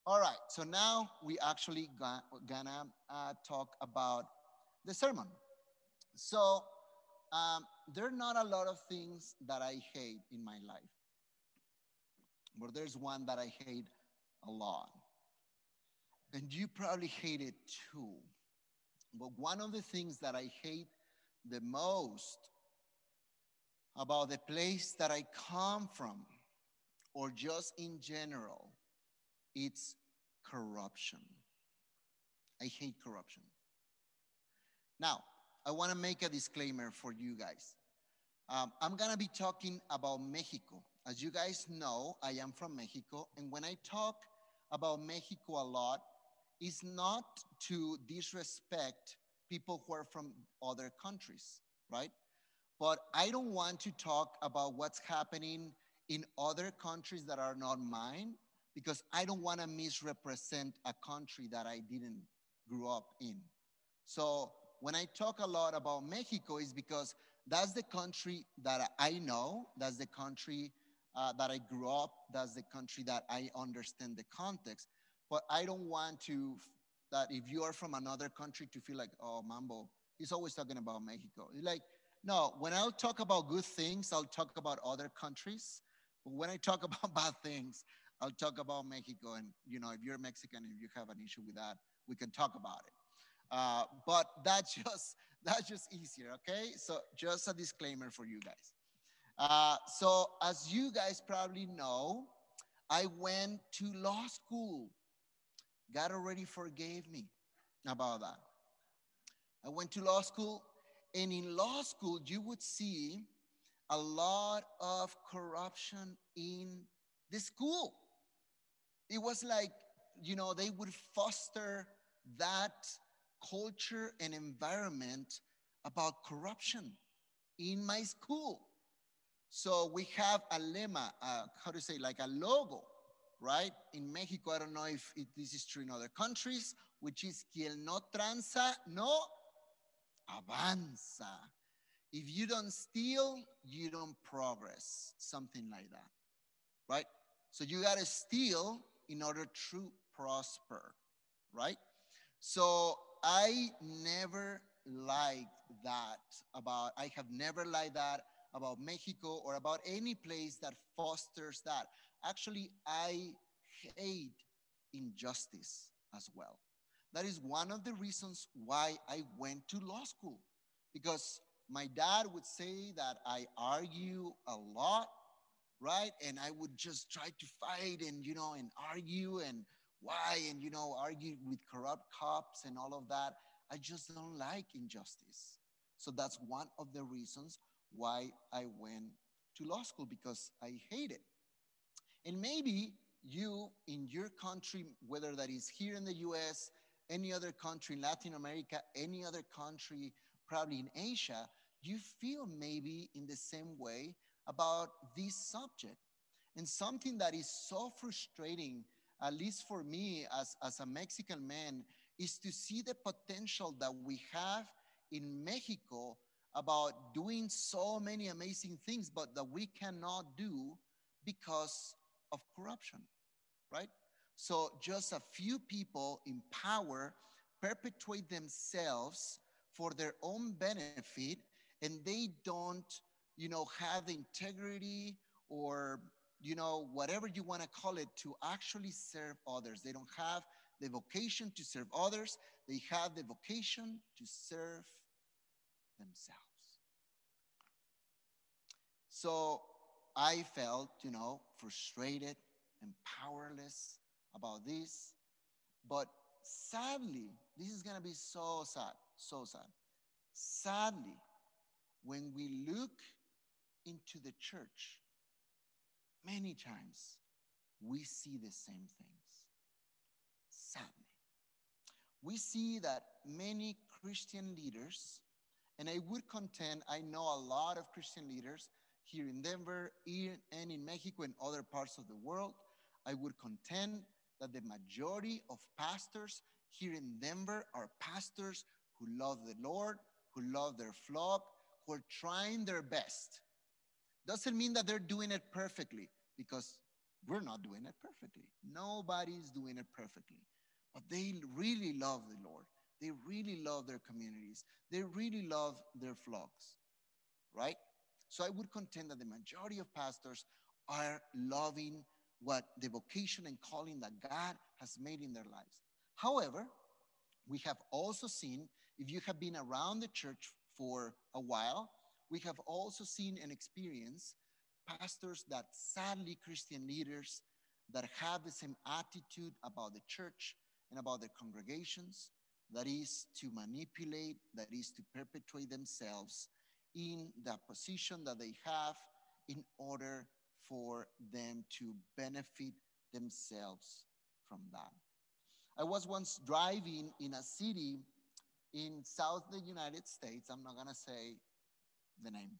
All right, so now we actually gonna talk about the sermon. So there are not a lot of things that I hate in my life, but there's one that I hate a lot. And you probably hate it too. But one of the things that I hate the most about the place that I come from, or just in general, it's corruption. I hate corruption. Now, I want to make a disclaimer for you guys. I'm going to be talking about Mexico. As you guys know, I am from Mexico. And when I talk about Mexico a lot, it's not to disrespect people who are from other countries, right? But I don't want to talk about what's happening in other countries that are not mine because I don't want to misrepresent a country that I didn't grow up in. So when I talk a lot about Mexico, is because that's the country that I know, that's the country that I grew up, that's the country that I understand the context. But I don't want to that if you are from another country to feel like, oh, Mambo, he's always talking about Mexico. Like, no, when I'll talk about good things, I'll talk about other countries. But when I talk about bad things, I'll talk about Mexico. And if you're Mexican, if you have an issue with that, we can talk about it. But that's just easier, okay? So just a disclaimer for you guys. So as you guys probably know, I went to law school. God already forgave me about that. I went to law school, and in law school, you would see a lot of corruption in the school. It was like, they would foster that culture and environment about corruption in my school. So we have a lema, how to say, like a logo, right? In Mexico, I don't know if this is true in other countries, which is quien no tranza, no avanza. If you don't steal, you don't progress, something like that, right? So you got to steal in order to prosper, right? So I have never liked that about Mexico or about any place that fosters that. Actually, I hate injustice as well. That is one of the reasons why I went to law school, because my dad would say that I argue a lot, right? And I would just try to fight and argue and why and argue with corrupt cops and all of that. I just don't like injustice. So that's one of the reasons why I went to law school, because I hate it. And maybe you in your country, whether that is here in the US, any other country in Latin America, any other country, probably in Asia, you feel maybe in the same way about this subject. And something that is so frustrating, at least for me as a Mexican man, is to see the potential that we have in Mexico about doing so many amazing things, but that we cannot do because of corruption, right? So just a few people in power perpetuate themselves for their own benefit, and they don't have the integrity or whatever you want to call it, to actually serve others. They don't have the vocation to serve others. They have the vocation to serve themselves. So I felt frustrated and powerless about this. But sadly, this is going to be so sad, so sad. Sadly, when we look into the church, many times we see the same things. Sadly, we see that many Christian leaders, and I would contend, I know a lot of Christian leaders here in Denver and in Mexico and other parts of the world. I would contend that the majority of pastors here in Denver are pastors who love the Lord, who love their flock, who are trying their best. Doesn't mean that they're doing it perfectly, because We're not doing it perfectly. Nobody's doing it perfectly. But they really love the Lord. They really love their communities. They really love their flocks, right? So I would contend that the majority of pastors are loving what the vocation and calling that God has made in their lives. However, we have also seen, if you have been around the church for a while, we have also seen and experienced pastors that sadly Christian leaders that have the same attitude about the church and about their congregations, that is to manipulate, that is to perpetuate themselves in the position that they have in order for them to benefit themselves from that. I was once driving in a city in South the United States. I'm not gonna say the name.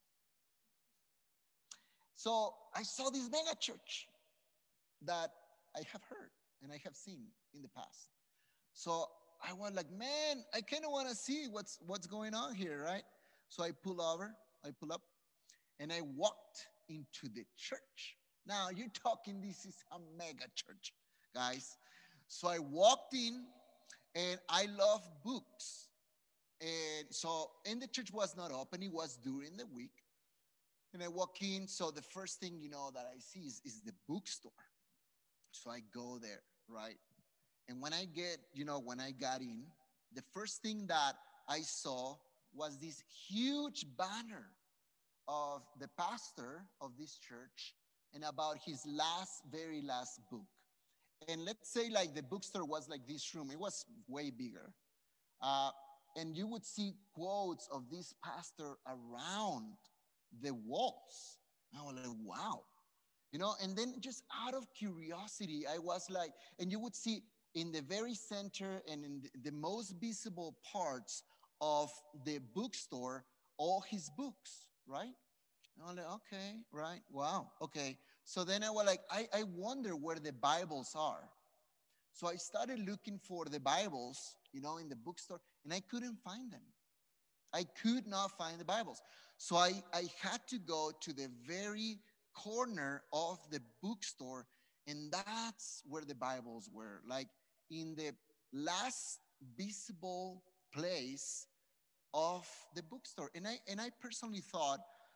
So I saw this mega church that I have heard and I have seen in the past. So I was like, man, I kind of want to see what's going on here, right? So I pull up, and I walked into the church. Now you're talking, this is a mega church, guys. So I walked in, and I love books. And so, and the church was not open, it was during the week. And I walk in, so the first thing that I see is the bookstore. So I go there, right? And when I got in, the first thing that I saw was this huge banner of the pastor of this church and about his very last book. And let's say like the bookstore was like this room, it was way bigger. Uh, and you would see quotes of this pastor around the walls. I was like, wow. And then just out of curiosity, I was like, and you would see in the very center and in the most visible parts of the bookstore, all his books, right? And I'm like, okay, right, wow, okay. So then I was like, I wonder where the Bibles are. So I started looking for the Bibles, in the bookstore, and I couldn't find them. I could not find the Bibles. So I had to go to the very corner of the bookstore, and that's where the Bibles were, like in the last visible place of the bookstore. And I personally thought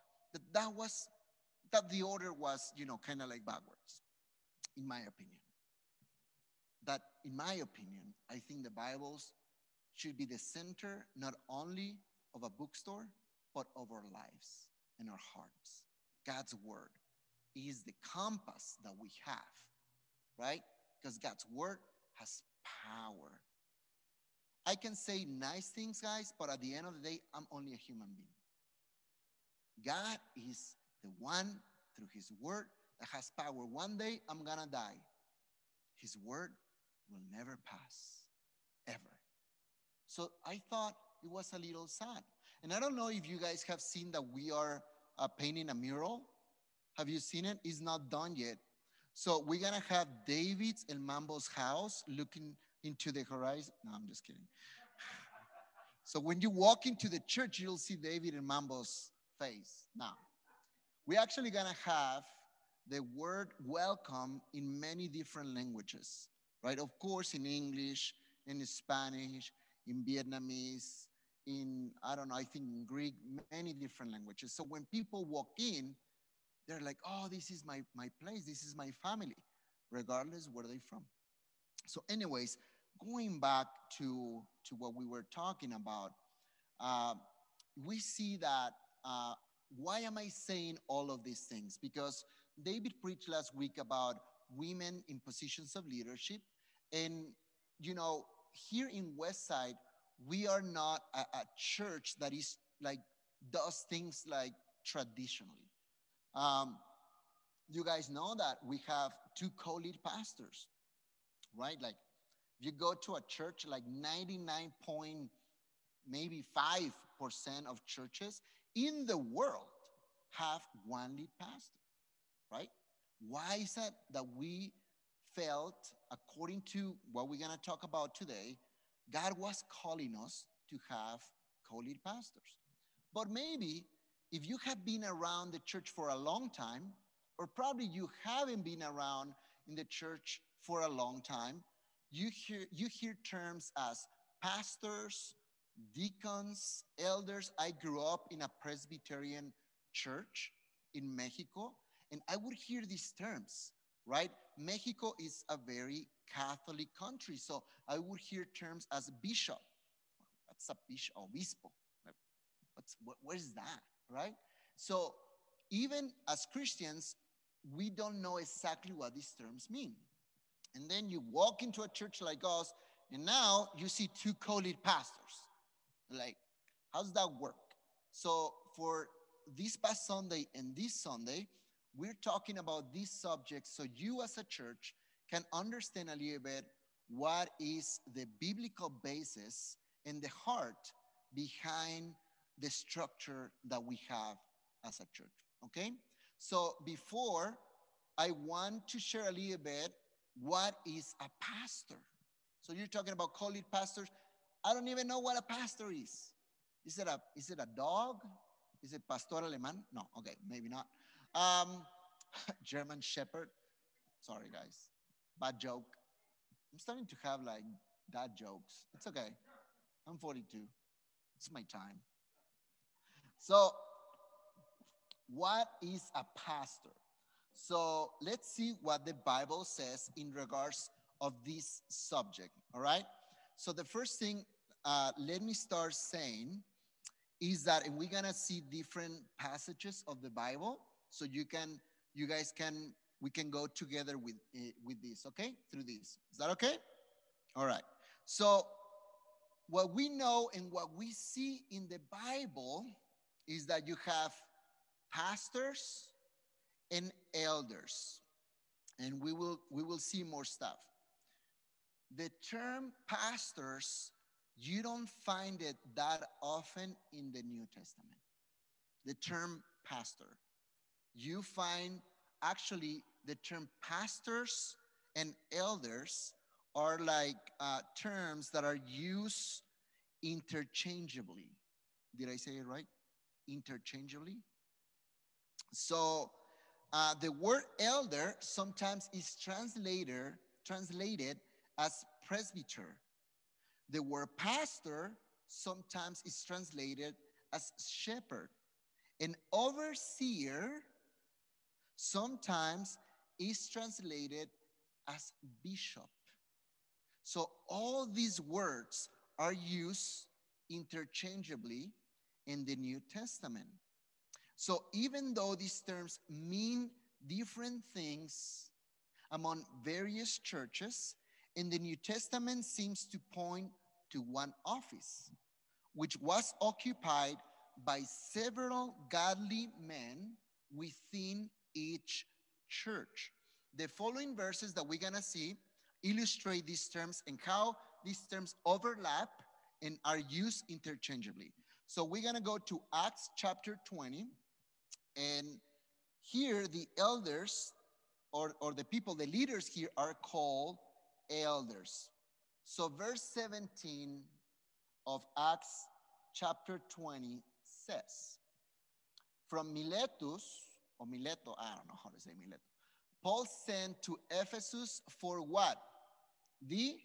that the order was, kind of like backwards, in my opinion. That, in my opinion, I think the Bibles should be the center not only of a bookstore, but of our lives and our hearts. God's word is the compass that we have, right? Because God's word has power. I can say nice things, guys, but at the end of the day, I'm only a human being. God is the one through his word that has power. One day I'm gonna die. His word will never pass, ever. So I thought it was a little sad. And I don't know if you guys have seen that we are painting a mural. Have you seen it? It's not done yet. So we're going to have David's and Mambo's house looking into the horizon. No, I'm just kidding. So when you walk into the church, you'll see David and Mambo's face. Now, we're actually going to have the word welcome in many different languages, right? Of course, in English, in Spanish, in Vietnamese, in, I don't know, I think in Greek, many different languages. So when people walk in, they're like, oh, this is my place, this is my family, regardless where they're from. So anyways, going back to what we were talking about, uh, we see that, why am I saying all of these things? Because David preached last week about women in positions of leadership. And, here in Westside, we are not a church that is like, does things like traditionally. Um, you guys know that we have two co-lead pastors, right? Like, if you go to a church, like 99 point maybe 5% of churches in the world have one lead pastor, right? Why is it that we felt, according to what we're going to talk about today, God was calling us to have co-lead pastors? But maybe if you have been around the church for a long time, or probably you haven't been around in the church for a long time, you hear terms as pastors, deacons, elders. I grew up in a Presbyterian church in Mexico, and I would hear these terms, right? Mexico is a very Catholic country, so I would hear terms as bishop. What's a bishop? Obispo. What is that, right? So even as Christians, we don't know exactly what these terms mean. And then you walk into a church like us, and now you see two co-lead pastors. Like, how's that work? So for this past Sunday and this Sunday, we're talking about these subjects so you as a church can understand a little bit what is the biblical basis and the heart behind the structure that we have as a church. Okay? So before, I want to share a little bit what is a pastor. So you're talking about co-lead pastors. I don't even know what a pastor is. Is it a dog? Is it pastor alemán? No, okay, maybe not. Um, German shepherd. Sorry, guys. Bad joke. I'm starting to have like dad jokes. It's okay. I'm 42. It's my time. So, what is a pastor? So, let's see what the Bible says in regards of this subject. All right. So, the first thing, let me start saying is that, and we're gonna see different passages of the Bible, so you guys can, we can go together with this, okay? Through this. Is that okay? All right. So what we know and what we see in the Bible is that you have pastors and elders, and we will see more stuff. The term pastors, you don't find it that often in the New Testament. The term pastor. You find actually the term pastors and elders are like terms that are used interchangeably. Did I say it right? Interchangeably. So the word elder sometimes is translated as presbyter. The word pastor sometimes is translated as shepherd. An overseer sometimes is translated as bishop. So all these words are used interchangeably in the New Testament. So even though these terms mean different things among various churches, in the New Testament seems to point to one office, which was occupied by several godly men within each church. The following verses that we're gonna see illustrate these terms and how these terms overlap and are used interchangeably. So we're gonna go to Acts chapter 20, and here the elders or the people, the leaders here are called elders. So verse 17 of Acts chapter 20 says, from Miletus, or Mileto, I don't know how to say Mileto, Paul sent to Ephesus for what? The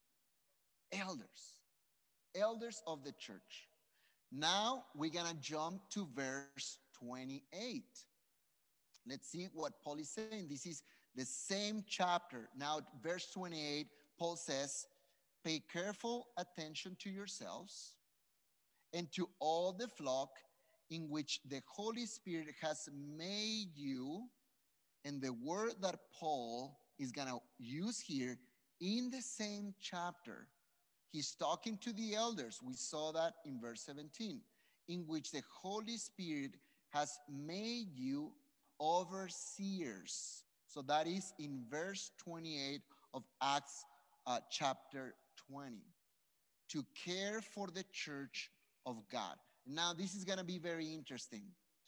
elders of the church. Now we're gonna jump to verse 28. Let's see what Paul is saying. This is the same chapter. Now, verse 28, Paul says, pay careful attention to yourselves and to all the flock in which the Holy Spirit has made you. And the word that Paul is going to use here in the same chapter, he's talking to the elders. We saw that in verse 17, in which the Holy Spirit has made you overseers. So that is in verse 28 of Acts chapter 20, to care for the church of God. Now, this is going to be very interesting.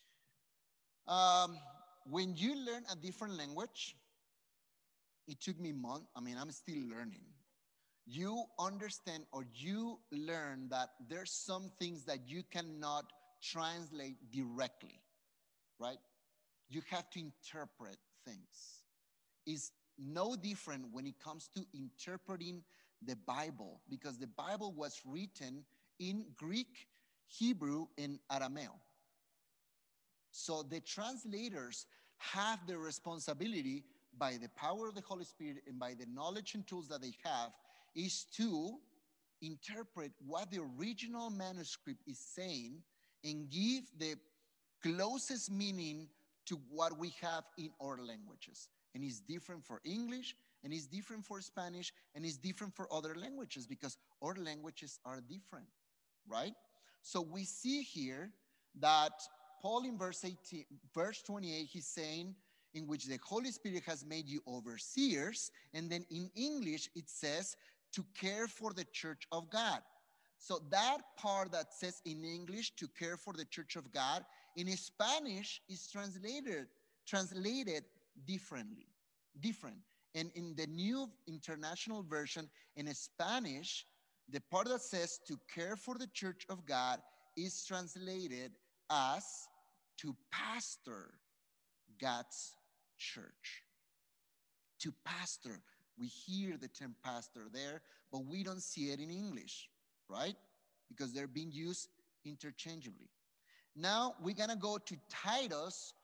When you learn a different language, it took me months. I mean, I'm still learning. You understand or you learn that there's some things that you cannot translate directly, right? you have to interpret things. It's no different when it comes to interpreting the Bible, because the Bible was written in Greek, Hebrew, and Aramaic. So the translators have the responsibility, by the power of the Holy Spirit and by the knowledge and tools that they have, is to interpret what the original manuscript is saying and give the closest meaning to what we have in our languages. And it's different for English, and it's different for Spanish, and it's different for other languages, because our languages are different, right? So we see here that Paul in verse 18, verse 28, he's saying, in which the Holy Spirit has made you overseers. And then in English, it says to care for the church of God. So that part that says in English to care for the church of God, in Spanish is translated different. And in the New International Version in Spanish, the part that says to care for the church of God is translated as to pastor God's church. To pastor. We hear the term pastor there, but we don't see it in English, right? Because they're being used interchangeably. Now we're going to go to Titus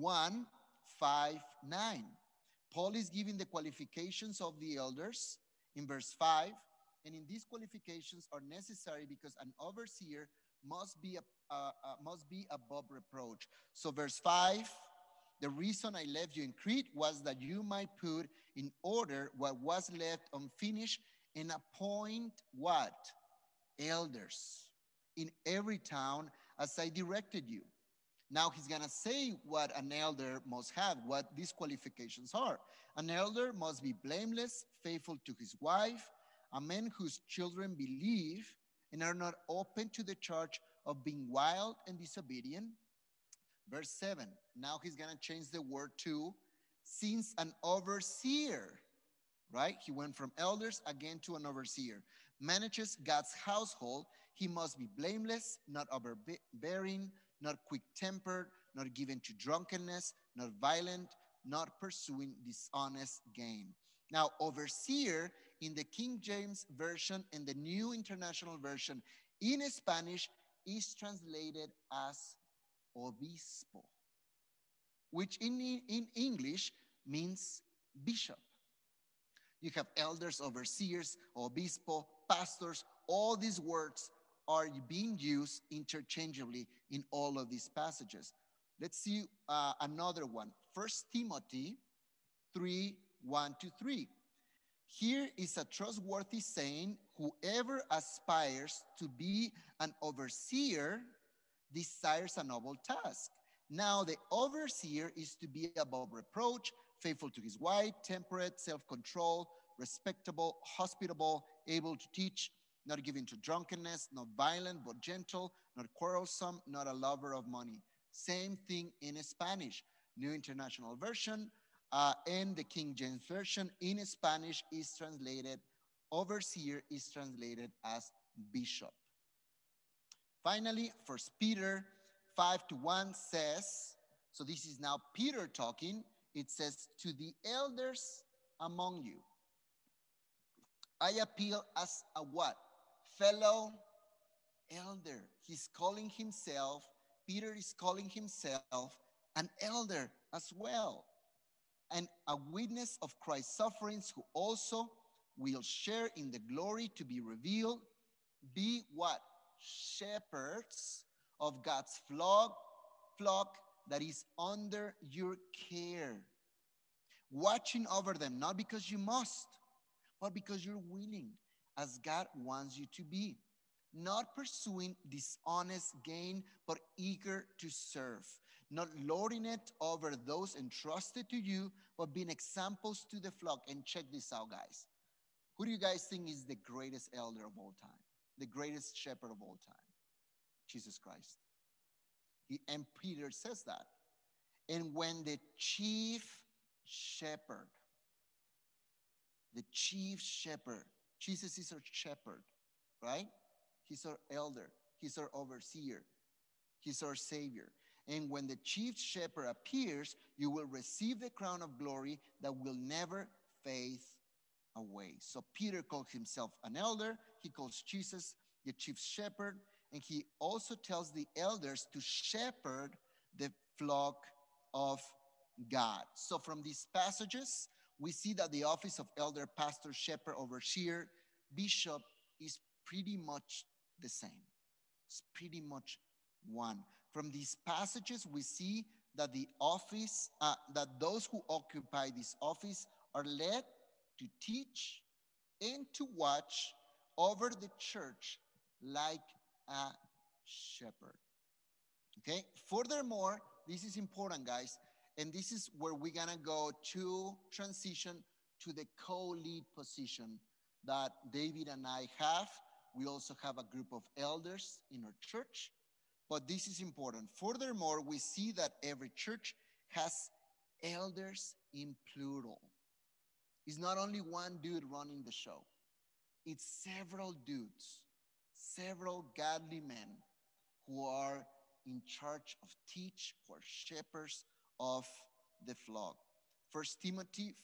1:5-9. Paul is giving the qualifications of the elders in verse 5. And in these qualifications are necessary because an overseer must be above reproach. So verse 5, the reason I left you in Crete was that you might put in order what was left unfinished and appoint what? Elders in every town as I directed you. Now he's going to say what an elder must have, what these qualifications are. An elder must be blameless, faithful to his wife, a man whose children believe and are not open to the charge of being wild and disobedient. Verse 7, now he's going to change the word to since an overseer, right? He went from elders again to an overseer. Manages God's household. He must be blameless, not overbearing, not quick-tempered, not given to drunkenness, not violent, not pursuing dishonest gain. Now, overseer in the King James Version and the New International Version in Spanish is translated as obispo, which in English means bishop. You have elders, overseers, obispo, pastors. All these words are being used interchangeably in all of these passages. Let's see another one. 1 Timothy 3:1-3. Here is a trustworthy saying, whoever aspires to be an overseer desires a noble task. Now the overseer is to be above reproach, faithful to his wife, temperate, self-control, respectable, hospitable, able to teach, not given to drunkenness, not violent, but gentle, not quarrelsome, not a lover of money. Same thing in Spanish. New International Version and the King James Version in Spanish is translated, overseer is translated as bishop. Finally, 1 Peter 5:1 says, so this is now Peter talking, it says, to the elders among you, I appeal as a what? Fellow elder. He's calling himself, Peter is calling himself an elder as well, and a witness of Christ's sufferings, who also will share in the glory to be revealed. Be what? Shepherds of God's flock that is under your care, watching over them, not because you must, but because you're willing, as God wants you to be, not pursuing dishonest gain, but eager to serve, not lording it over those entrusted to you, but being examples to the flock. And check this out, guys. Who do you guys think is the greatest elder of all time? The greatest shepherd of all time? Jesus Christ. And Peter says that. And when the chief shepherd, Jesus is our shepherd, right? He's our elder. He's our overseer. He's our savior. And when the chief shepherd appears, you will receive the crown of glory that will never fade away. So Peter calls himself an elder. He calls Jesus the chief shepherd. And he also tells the elders to shepherd the flock of God. So from these passages, we see that the office of elder, pastor, shepherd, overseer, bishop is pretty much the same. It's pretty much one. From these passages, we see that the office, that those who occupy this office are led to teach and to watch over the church like a shepherd. Okay. Furthermore, this is important, guys, and this is where we're gonna go to transition to the co-lead position that David and I have. We also have a group of elders in our church, but this is important. Furthermore, we see that every church has elders in plural. It's not only one dude running the show. It's several dudes, several godly men who are in charge of teach, who are shepherds of the flock. 1 Timothy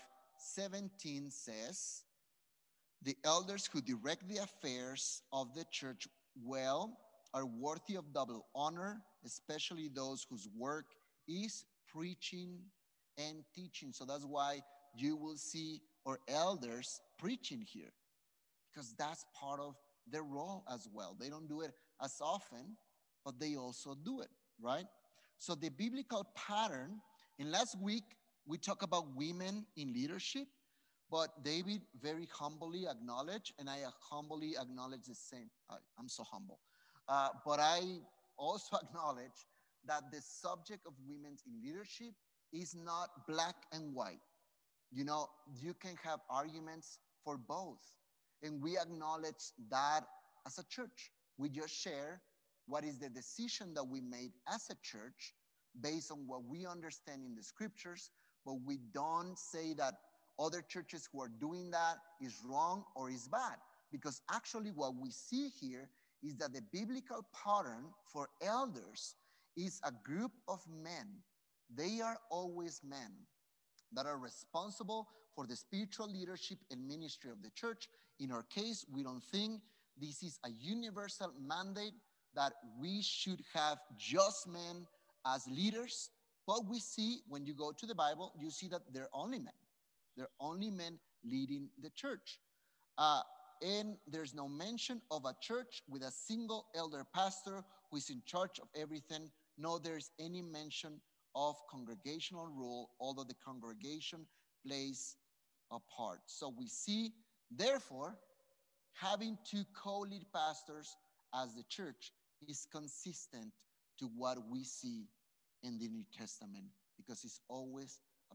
5:17 says, the elders who direct the affairs of the church well are worthy of double honor, especially those whose work is preaching and teaching. So that's why you will see our elders preaching here, because that's part of their role as well. They don't do it as often, but they also do it, right? So the biblical pattern, and last week we talked about women in leadership, but David very humbly acknowledged, and I humbly acknowledge the same. I'm so humble. But I also acknowledge that the subject of women in leadership is not black and white. You know, you can have arguments for both. And we acknowledge that as a church. We just share what is the decision that we made as a church based on what we understand in the scriptures, but we don't say that other churches who are doing that is wrong or is bad. Because actually what we see here is that the biblical pattern for elders is a group of men. They are always men that are responsible for the spiritual leadership and ministry of the church. In our case, we don't think this is a universal mandate that we should have just men as leaders. But we see, when you go to the Bible, you see that they're only men. They're only men leading the church. And there's no mention of a church with a single elder pastor who is in charge of everything. No, there's any mention of congregational rule, although the congregation plays a part. So we see, therefore, having two co-lead pastors as the church is consistent to what we see in the New Testament, because it's always a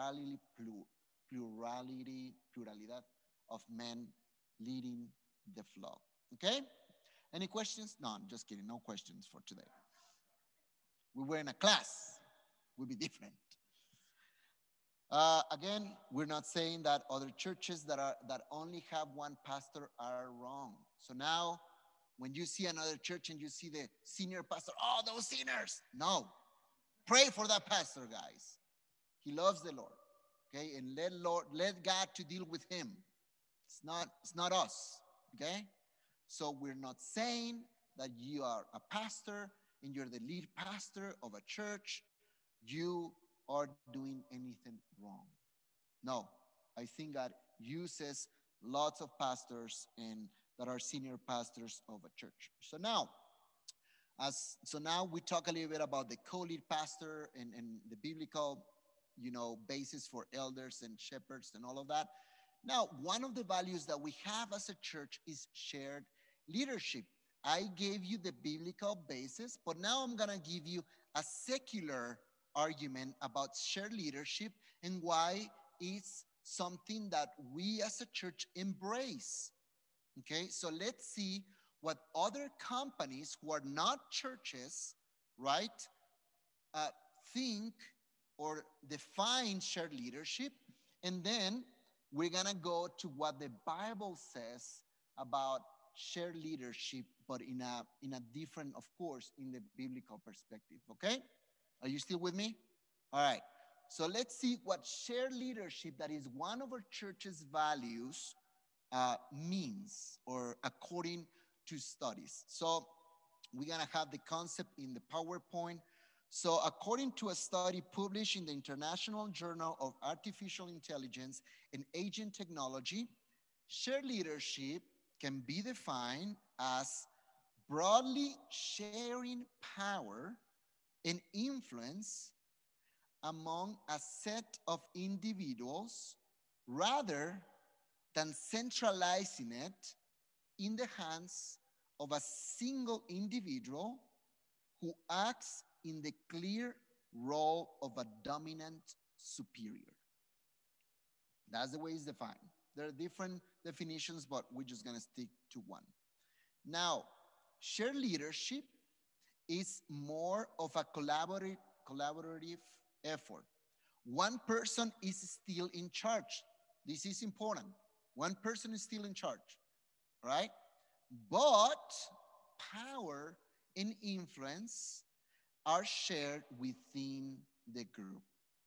pluralidad of men leading the flock. Okay? Any questions? No, I'm just kidding. No questions for today. We were in a class. We'll be different. Again, we're not saying that other churches that only have one pastor are wrong. So now, when you see another church and you see the senior pastor, oh, those sinners. No. Pray for that pastor, guys. He loves the Lord. Okay? And let God to deal with him. It's not us. Okay? So we're not saying that you are a pastor and you're the lead pastor of a church, you are doing anything wrong. No, I think God uses lots of pastors and that are senior pastors of a church. So now we talk a little bit about the co-lead pastor and the biblical, basis for elders and shepherds and all of that. Now, one of the values that we have as a church is shared leadership. I gave you the biblical basis, but now I'm going to give you a secular argument about shared leadership and why it's something that we as a church embrace. Okay, so let's see what other companies who are not churches, right, think or define shared leadership. And then we're going to go to what the Bible says about shared leadership, but in a different, of course, in the biblical perspective. Okay? Are you still with me? All right. So let's see what shared leadership, that is one of our church's values, means, or according to studies. So we're going to have the concept in the PowerPoint. So according to a study published in the International Journal of Artificial Intelligence and Agent Technology, shared leadership can be defined as broadly sharing power and influence among a set of individuals rather than centralizing it in the hands of a single individual who acts in the clear role of a dominant superior. That's the way it's defined. There are different definitions, but we're just going to stick to one. Now, shared leadership is more of a collaborative effort. One person is still in charge. This is important. One person is still in charge, right? But power and influence are shared within the group.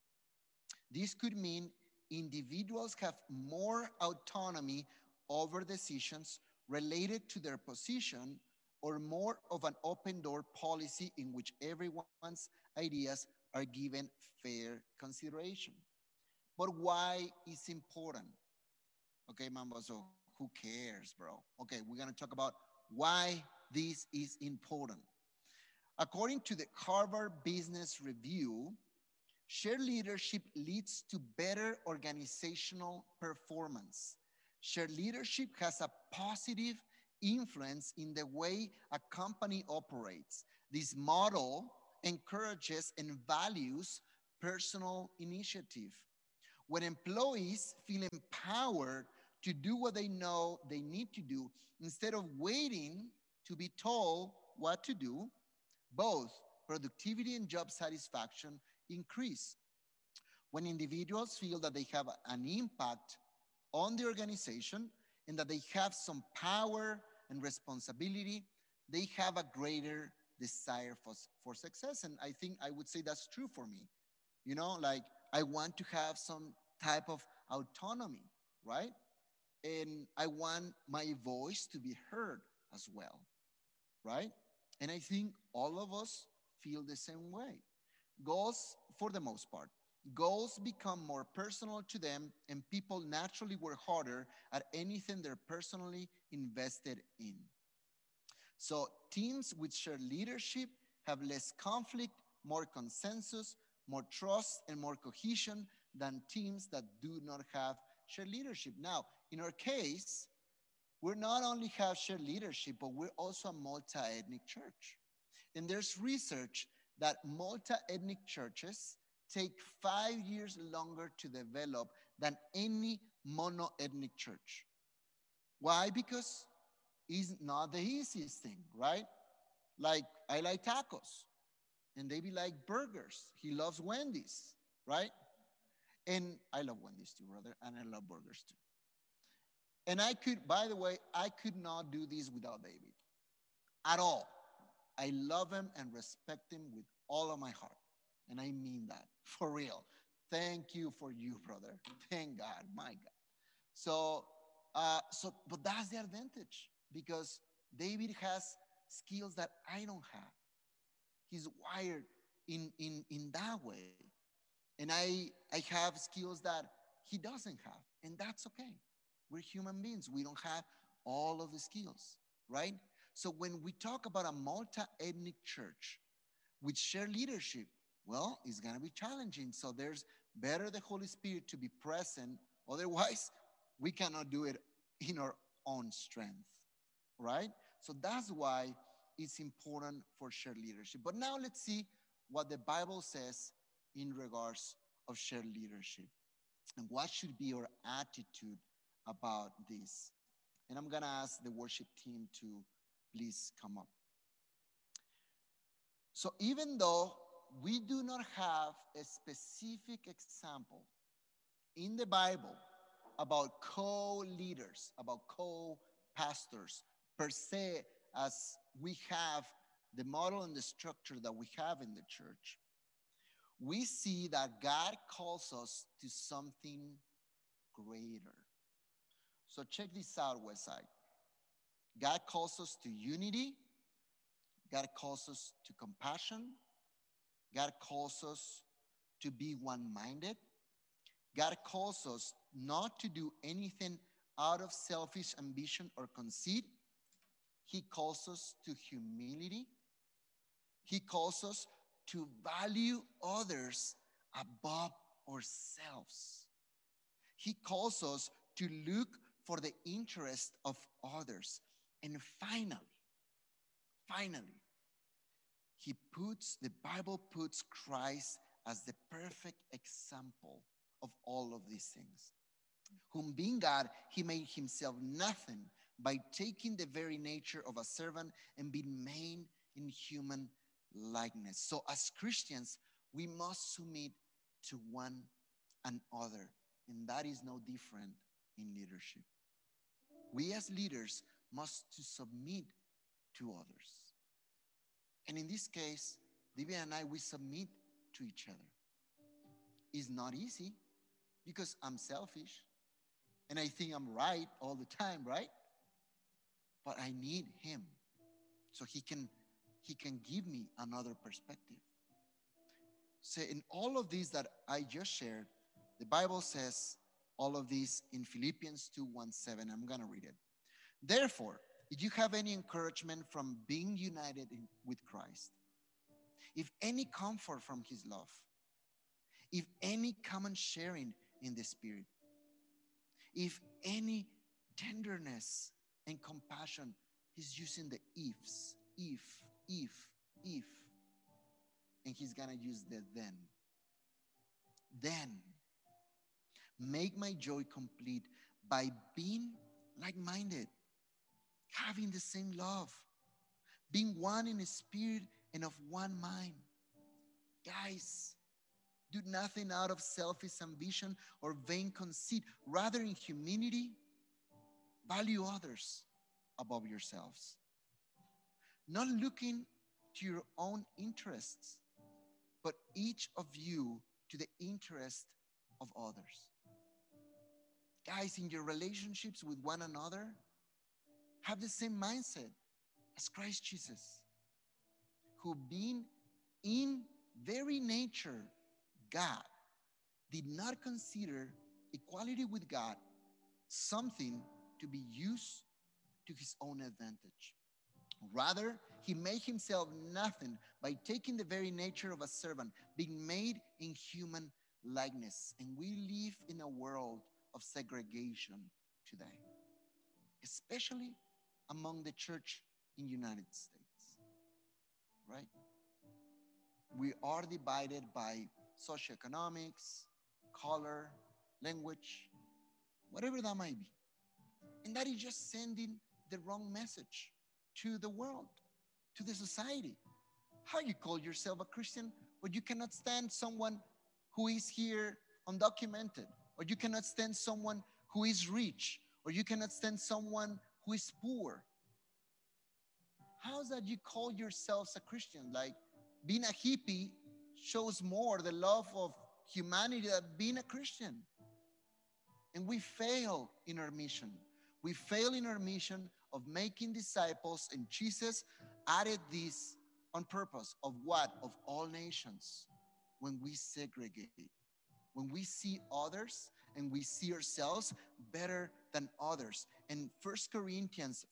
This could mean individuals have more autonomy over decisions related to their position, or more of an open door policy in which everyone's ideas are given fair consideration. But why is important? Okay, Mambo, so who cares, bro? Okay, we're gonna talk about why this is important. According to the Harvard Business Review, shared leadership leads to better organizational performance. Shared leadership has a positive influence in the way a company operates. This model encourages and values personal initiative. When employees feel empowered to do what they know they need to do instead of waiting to be told what to do, both productivity and job satisfaction increase. When individuals feel that they have an impact on the organization and that they have some power and responsibility, they have a greater desire for success. And I think I would say that's true for me. You know, like I want to have some type of autonomy, right? And I want my voice to be heard as well, right? And I think all of us feel the same way. Goals, for the most part, goals become more personal to them, and people naturally work harder at anything they're personally invested in. So teams with shared leadership have less conflict, more consensus, more trust, and more cohesion than teams that do not have shared leadership. Now, in our case, we not only have shared leadership, but we're also a multi-ethnic church. And there's research that multi-ethnic churches take 5 years longer to develop than any mono-ethnic church. Why? Because it's not the easiest thing, right? Like, I like tacos, and they be like burgers. He loves Wendy's, right? And I love Wendy's too, brother, and I love burgers too. And I could, by the way, I could not do this without David at all. I love him and respect him with all of my heart. And I mean that for real. Thank you for you, brother. Thank God, my God. So, but that's the advantage, because David has skills that I don't have. He's wired in that way. And I have skills that he doesn't have. And that's okay. We're human beings. We don't have all of the skills, right? So when we talk about a multi-ethnic church with shared leadership, well, it's going to be challenging. So there's better the Holy Spirit to be present. Otherwise, we cannot do it in our own strength, right? So that's why it's important for shared leadership. But now let's see what the Bible says in regards of shared leadership and what should be our attitude about this. And I'm going to ask the worship team to please come up. So even though we do not have a specific example in the Bible about co-leaders, about co-pastors, per se as we have the model and the structure that we have in the church, we see that God calls us to something greater. So check this out, Westside. God calls us to unity. God calls us to compassion. God calls us to be one-minded. God calls us not to do anything out of selfish ambition or conceit. He calls us to humility. He calls us to value others above ourselves. He calls us to look for the interest of others. And finally, the Bible puts Christ as the perfect example of all of these things. Whom being God, he made himself nothing by taking the very nature of a servant and being made in human likeness. So as Christians, we must submit to one another, and that is no different in leadership. We as leaders must to submit to others. And in this case, Divya and I, we submit to each other. It's not easy because I'm selfish and I think I'm right all the time, right? But I need him so he can give me another perspective. So in all of these that I just shared, the Bible says all of these in Philippians 2:1-7. I'm going to read it. Therefore, if you have any encouragement from being united with Christ, if any comfort from his love, if any common sharing in the Spirit, if any tenderness and compassion, he's using the ifs, if, and he's gonna use the then. Then, make my joy complete by being like-minded, having the same love, being one in spirit and of one mind. Guys, do nothing out of selfish ambition or vain conceit. Rather, in humility, value others above yourselves. Not looking to your own interests, but each of you to the interest of others. Guys, in your relationships with one another, have the same mindset as Christ Jesus, who being in very nature God, did not consider equality with God something to be used to his own advantage. Rather, he made himself nothing by taking the very nature of a servant, being made in human likeness. And we live in a world of segregation today, especially among the church in the United States, right? We are divided by socioeconomics, color, language, whatever that might be. And that is just sending the wrong message to the world, to the society. How you call yourself a Christian, but you cannot stand someone who is here undocumented, or you cannot stand someone who is rich, or you cannot stand someone who is poor? How's that you call yourselves a Christian? Like being a hippie shows more the love of humanity than being a Christian. And we fail in our mission. We fail in our mission of making disciples, and Jesus added this on purpose of what? Of all nations. When we segregate, when we see others and we see ourselves better than others. And 1 Corinthians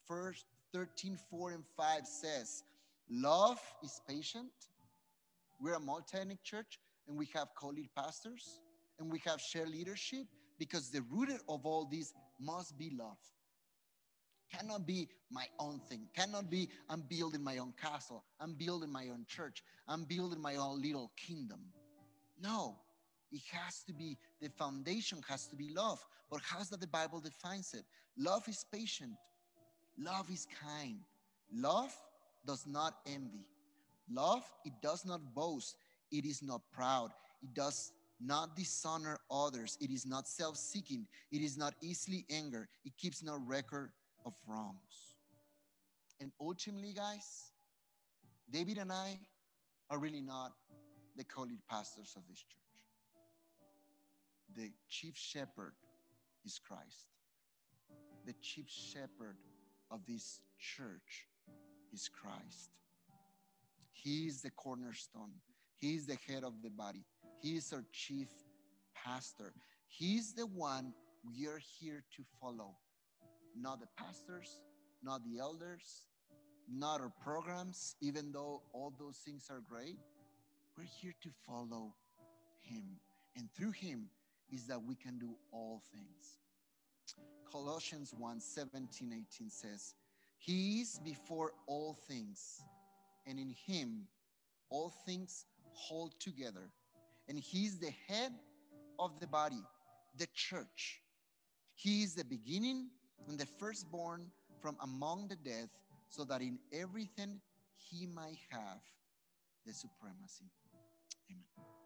13:4-5 says, love is patient. We're a multi-ethnic church, and we have co-lead pastors, and we have shared leadership, because the root of all this must be love. Cannot be my own thing. Cannot be I'm building my own castle. I'm building my own church. I'm building my own little kingdom. No, it has to be, the foundation has to be love. But how's that the Bible defines it? Love is patient. Love is kind. Love does not envy. Love, it does not boast. It is not proud. It does not dishonor others. It is not self-seeking. It is not easily angered. It keeps no record of wrongs. And ultimately, guys, David and I are really not the co-lead pastors of this church. The chief shepherd is Christ. The chief shepherd of this church is Christ. He is the cornerstone. He is the head of the body. He is our chief pastor. He is the one we are here to follow. Not the pastors, not the elders, not our programs, even though all those things are great. We're here to follow him. And through him is that we can do all things. Colossians 1:17-18 says, He is before all things, and in him all things hold together. And he is the head of the body, the church. He is the beginning and the firstborn from among the dead, so that in everything he might have the supremacy. Amen.